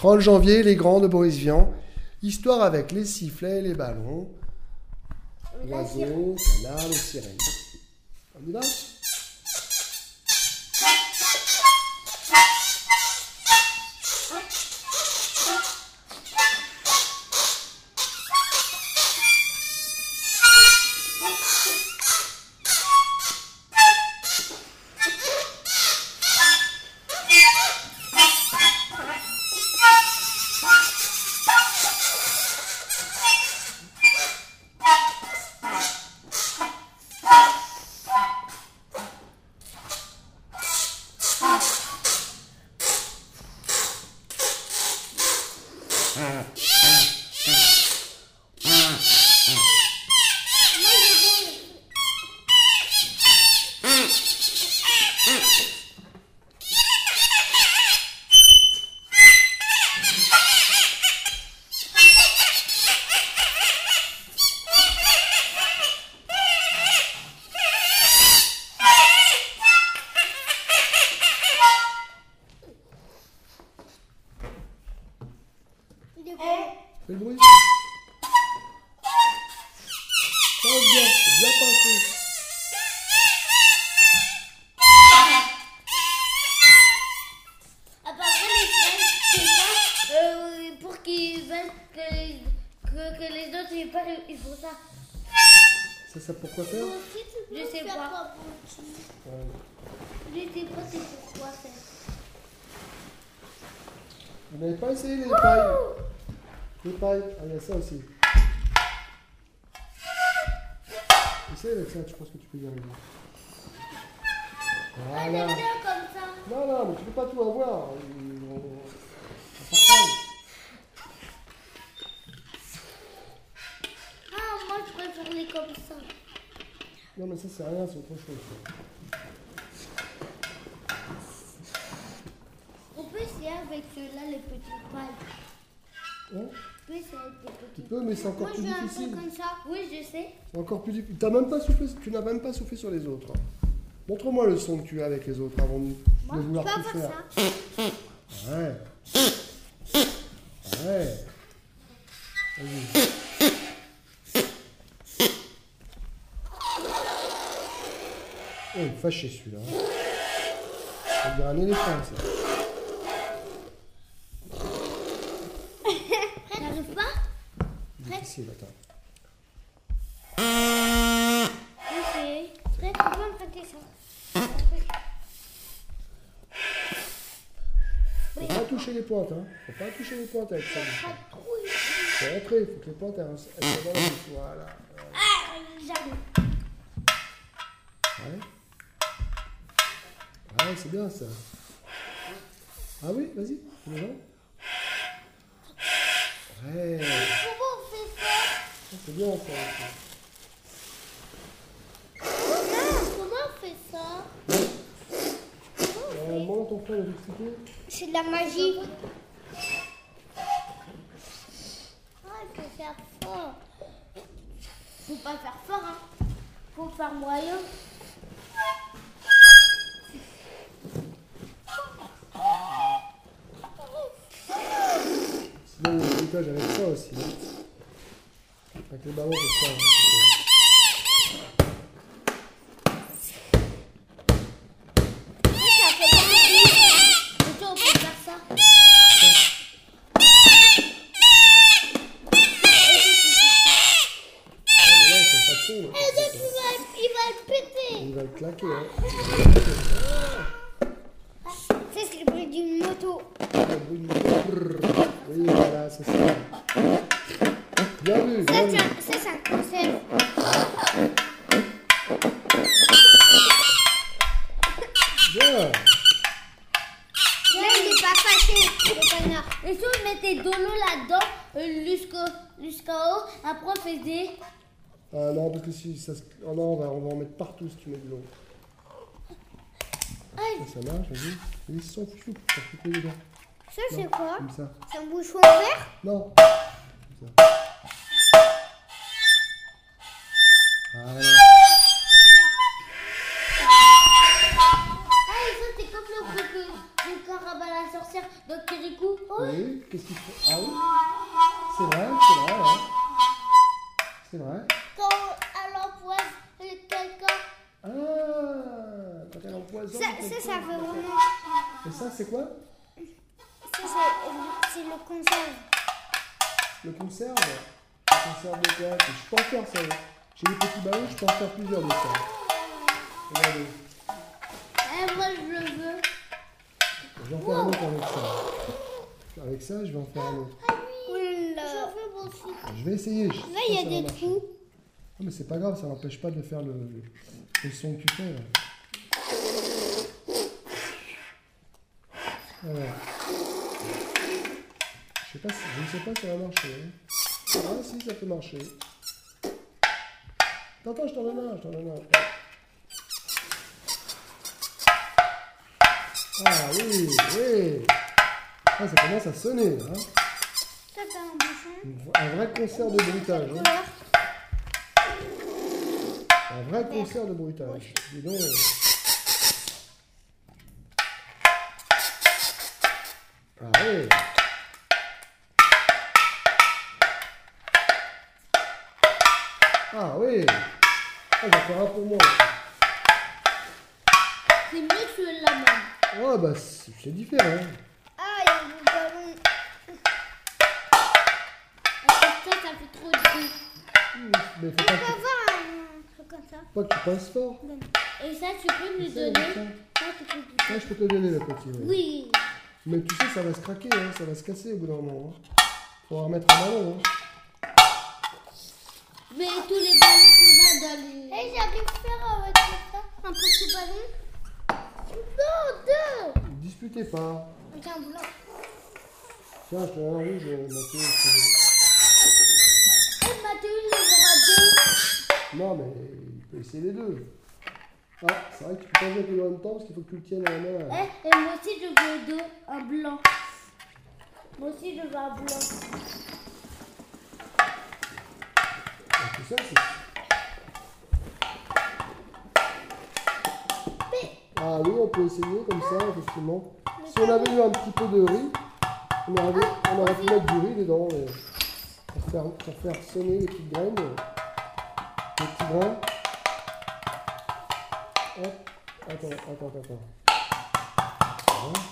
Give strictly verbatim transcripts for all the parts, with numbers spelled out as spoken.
trente janvier, les grands de Boris Vian. Histoire avec les sifflets, les ballons, l'oiseau, canard, les sirènes. On y va? Fais le bruit. Pense bien, bien pensé. Après les frères, c'est ça, euh, pour qu'ils veulent que les, que, que les autres ils parlent, ils font ça. Ça, ça pourquoi faire? Je sais pas. Ouais. Je sais pas c'est pourquoi faire. Vous n'avez pas essayé les pailles? Les pailles, ah, il y a ça aussi. Essaye avec ça, je pense que tu peux y arriver. Ah, j'aime Voilà. bien comme ça. Non, non, mais tu peux pas tout avoir. On- on- on partage. Ah, moi je préfère les comme ça. Non, mais ça, c'est rien, c'est autre chose. ça. On peut essayer avec ceux-là, les petits pailles. Hein? On peut essayer avec les petits Tu peux, mais c'est encore Moi plus je veux un peu difficile. comme ça. Oui, je sais. C'est encore plus difficile. T'as même pas soufflé, tu n'as même pas soufflé sur les autres. Montre-moi le son que tu as avec les autres avant de, Moi, de je vouloir peux tout faire faire. ça. Ouais. Ouais. Vas-y. Oh, il est fâché celui-là. On dirait un éléphant, ça. T'arrives pas? Difficile, attends. Ok. Prêt, tu peux me prêter ça? Faut pas toucher les pointes, hein. Faut pas toucher les pointes avec ça. Pas trop. Faut rentrer, faut que les pointes elles elles soient dans la bouche. Voilà. Ah, j'arrive. Ouais. Ouais, c'est bien ça. Ah oui, vas-y, tu les vois? Ouais. Comment on fait ça? C'est bien ça aussi. Ah, comment on fait ça? Euh, demande à ton frère de t'expliquer. C'est de la magie. Ah, il faut faire fort. Faut pas faire fort, hein. Faut faire moyen. Sinon, il y a des étages avec ça aussi. Hein. Avec les ballons, c'est ça. Hein. Ça fait pas mal. Et toi, on peut faire ça. Ouais, ouais, c'est pas de son. Là, Et donc, il va, il va le péter. il va le claquer. Hein. Ça, c'est le bruit d'une moto. Le bruit de moteur. Brrr. Oui, voilà, c'est ça. Bien vu, Ça, bien vu. c'est un- ça, c'est un concept. Bien. Là, il est pas fâché, le canard. Et si on mettait de l'eau là-dedans, euh, jusqu'au jusqu'en haut, après on faisait... Ah non, parce que si ça se... Oh non, on va, on va en mettre partout si tu mets de l'eau. Ah, Ça, ça marche, vas-y. Vas-y, sans fou, ça fait quoi dedans? ça, c'est quoi? Comme ça. C'est un bouchon vert? Non. Comme ça. Voilà. Ah, et ça, c'est comme le bruit que le carabalasseur sorcière de Kirikou. Oui, qu'est-ce qu'il fait? Ah oui, c'est vrai, c'est vrai, ouais. C'est vrai. Quand elle empoisonne quelqu'un. Ah, quand elle empoisonne. Ça, ça, quelqu'un, ça veut d'accord. vraiment. Et ça, c'est quoi? Ça, c'est c'est le conserve. Le conserve? Le conserve de quoi? Je peux en faire ça. J'ai des petits ballons, je peux en faire plusieurs de ça. Regardez. Eh, moi, je le veux. Je vais en faire un autre avec ça. Avec ça, je vais en faire un autre. Oula. Je veux moi aussi. Je vais essayer. Je sais Là, pas il y si a ça va des marcher. trous. Non, mais c'est pas grave, ça n'empêche pas de faire le, le, le son que tu fais. Là. Alors. Je sais pas si, je ne sais pas si ça va marcher. Hein. Ah si, ça peut marcher. Attends, attends, je t'en donne un, je t'en donne un. Ah oui, oui. Ah, ça commence à sonner là. Hein. Ça, t'as un bouchon. Un vrai concert de bruitage. Hein. Un vrai concert de bruitage. Dis donc. Ah oui. Ah oui. Ah, j'en ferai un pour moi. C'est mieux que la même. Oh bah c'est c'est différent. Ah, il y a le ballon. Parce que ça, ça fait trop de bruit. Mmh, Mais faut On pas peut que, avoir un truc comme ça. pas que tu passes fort. Et ça, tu peux nous Ça, donner. ça. Ça, tu peux nous Ça, je peux te donner le petit. Ouais. Oui. Mais tu sais, ça va se craquer, hein, ça va se casser au bout d'un moment. Hein. Faudra remettre un ballon. Hein. Mais tous les ballons qu'on a dans les... Et j'arrive à faire avec ça un petit ballon. Non, deux. Ne disputez pas. J'ai un blanc. Tiens, je te donne un rouge, euh, Mathieu. je te Et Mathieu, il en aura deux. donne- Non, mais il peut essayer les deux. Ah, c'est vrai que tu peux pas jouer tous en même temps parce qu'il faut que tu le tiennes à la main. Là. Eh, et moi aussi, je veux deux. Un blanc. Moi aussi, je veux un blanc. Ah, tout ça, c'est... Ah oui, on peut essayer comme ça, effectivement. Si on avait eu un petit peu de riz, on aurait, on aurait pu mettre du riz dedans et pour, faire, pour faire sonner les petites graines, les petits grains. Hop, attends, attends, attends. Voilà.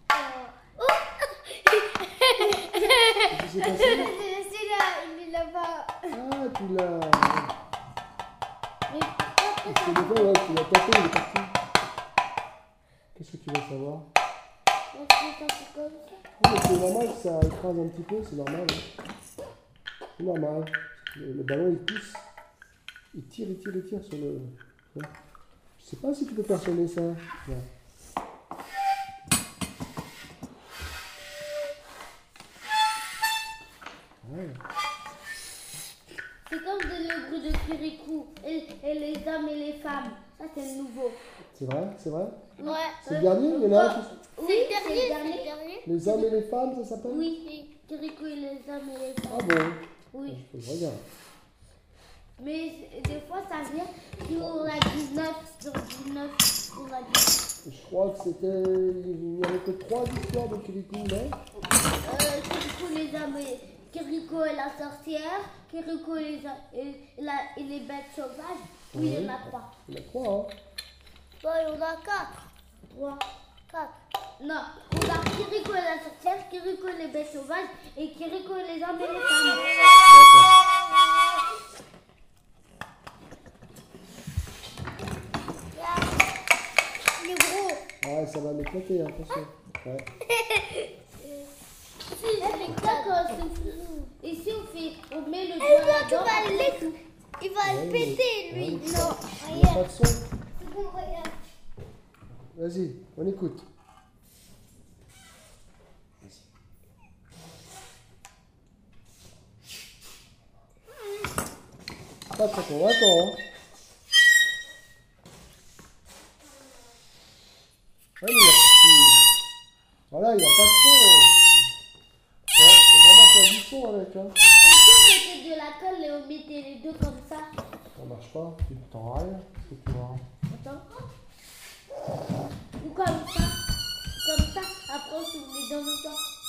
Qu'est-ce qui s'est passé? Celui-là, il l'a pas. Ah, tu l'as... Parce que des fois, ouais, tu l'as tapé, il est parti. Qu'est-ce que tu veux savoir? On fait ça comme ça. Oui, mais c'est normal que ça écrase un petit peu, c'est normal. Hein. C'est normal. Le, le ballon, il pousse. Il tire, il tire, il tire sur le... Ouais. Je sais pas si tu peux faire sonner ça. Là. Ouais. C'est comme de le bruit de Kirikou et, et les hommes et les femmes. Ça, c'est le nouveau. C'est vrai, c'est vrai. Ouais. C'est le dernier, il y en a un qui... Oui, c'est le dernier. Les hommes et les femmes, ça s'appelle? Oui, Kirikou et les hommes et les femmes. Ah bon? Oui. Il faut que je regarde. Mais des fois, ça vient sur la dix-neuf, sur dix-neuf, sur la dix-neuf. Je crois que c'était... Il n'y avait que trois histoires de Kirikou, non? Euh, Kirikou, les hommes et... Kirikou et la sorcière, Kirikou et les, et, la, et les bêtes sauvages. Oui, il y en a trois. Il y en a trois, hein? Bon, il y en a quatre. Trois. Quatre. Non, on a Kirikou et la sorcière, Kirikou et les bêtes sauvages et Kirikou et les hommes et les femmes. Il est gros. Ah, ça va m'éclater, attention. Ouais. Et si on fait, on met le doigt là-dedans, il va Ouais, le péter, ouais, lui. ouais. Non, Il n'y a pas regarde. de son. C'est bon, regarde. Vas-y, on écoute. Pas très con, attends. Hein. Ah, mais il a... Voilà, il n'y a pas de son. Ouais, faut vraiment faire du son avec. Hein. Et si on mettait de la colle et on mettait les deux comme ça? Ça marche pas, tu t'enrailles. Qu'est-ce que tu vois? Attends. Ou comme ça. Comme ça. Après, Oh, si vous voulez dans le temps.